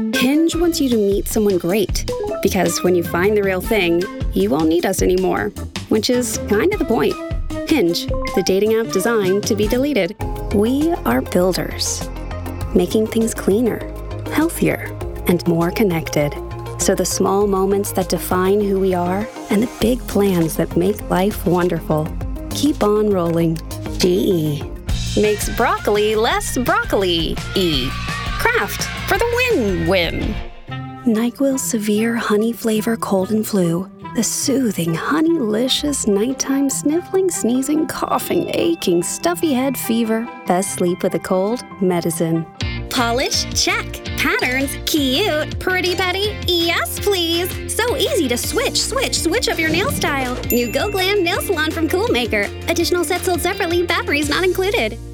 Hinge wants you to meet someone great, because when you find the real thing, you won't need us anymore, which is kind of the point. Hinge, the dating app designed to be deleted. We are builders, making things cleaner, healthier, and more connected. So the small moments that define who we are and the big plans that make life wonderful keep on rolling. GE makes broccoli less broccoli-y. Kraft for the win-win. NyQuil Severe Honey Flavor Cold and Flu. The soothing, honeylicious, nighttime sniffling, sneezing, coughing, aching, stuffy head fever. Best sleep with a cold medicine. Polish? Check. Patterns? Cute. Pretty petty? Yes, please. So easy to switch up your nail style. New Go Glam Nail Salon from Cool Maker. Additional sets sold separately, batteries not included.